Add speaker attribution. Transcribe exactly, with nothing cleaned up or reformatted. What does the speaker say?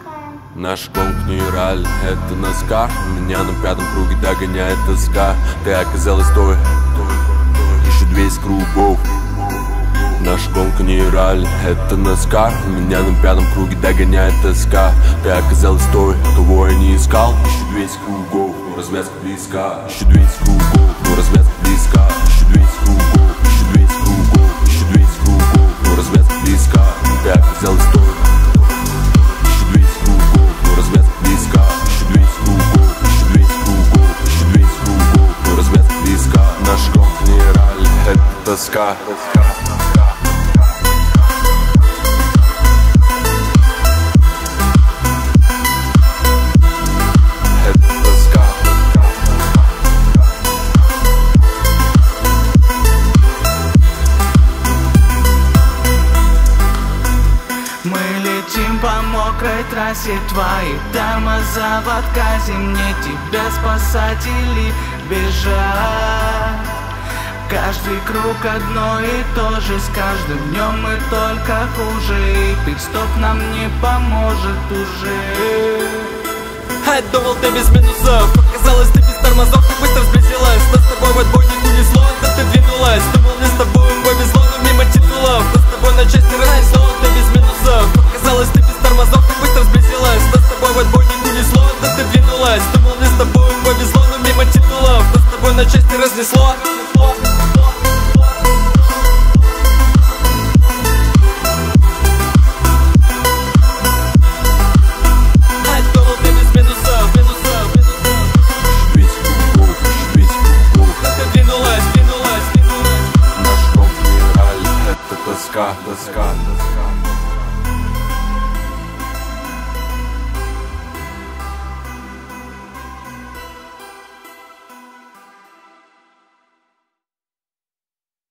Speaker 1: Наш гонг не ралли, это Наскар. Меня на пятом круге догоняет тоска. Ты оказалась той, еще двести кругов. Наш гонг не ралли, это Наскар. Меня на пятом круге догоняет тоска. Ты оказалась той, кого я не искал. Еще двести кругов, но развязка близка. Еще двести кругов, но развязка близка. Еще двести кругов, еще двести кругов, еще двести кругов, но развязка близка. Ты оказалась той. Тоска. Это тоска.
Speaker 2: Мы летим по мокрой трассе, твои тормоза в отказе. Мне тебя спасать или бежать? Каждый круг одно и то же, с каждым днем мы только хуже. И пит-стоп нам не поможет уже.
Speaker 3: Я думал, ты без минусов, оказалось, ты без тормозов. Ты быстро сблизилась, но с тобой в отбой не унесло. Да ты двинулась, думал, мне с тобой повезло, но мимо титулов. Но с тобой на части разнесло, ты без минусов. Оказалось, ты без тормозов, ты быстро сблизилась, но с тобой в отбой не унесло. Да ты двинулась, думал, мне с тобой повезло, но мимо титулов. Но с тобой на части разнесло.
Speaker 1: Тоска, тоска, тоска.